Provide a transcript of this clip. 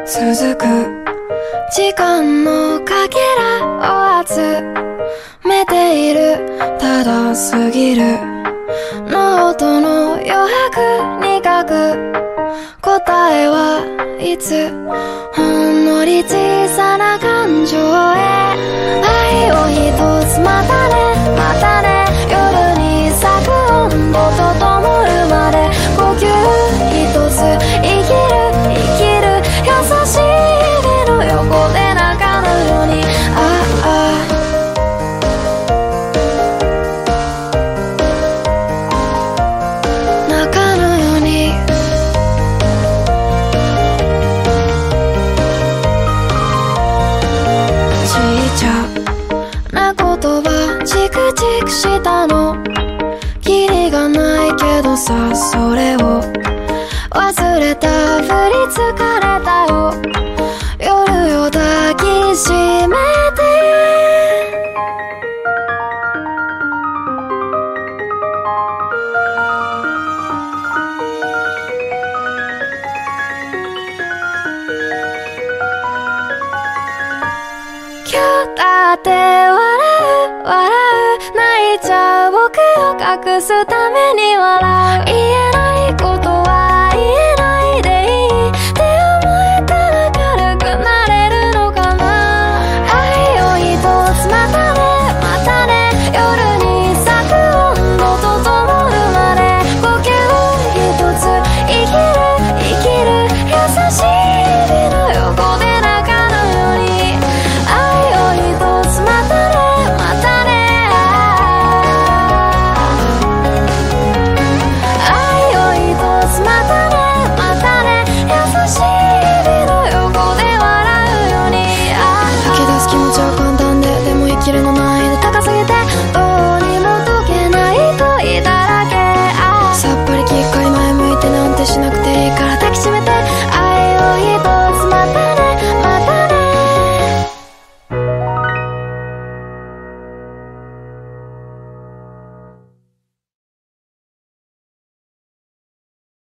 続く時間のかけらを集めている。ただ過ぎるノートの余白に書く答えはいつほんのり小さな感情へ愛を一つまたねまたね夜に咲く温度と灯るまで呼吸一つ生きる生きる優しい指の横で泣かぬように泣かぬようにちっちゃな言葉チクチクしたのキリがないけどさそれを忘れたふり疲れたよ夜よ抱きしめて今日だって笑う笑う泣いちゃう僕を隠すために笑う言えない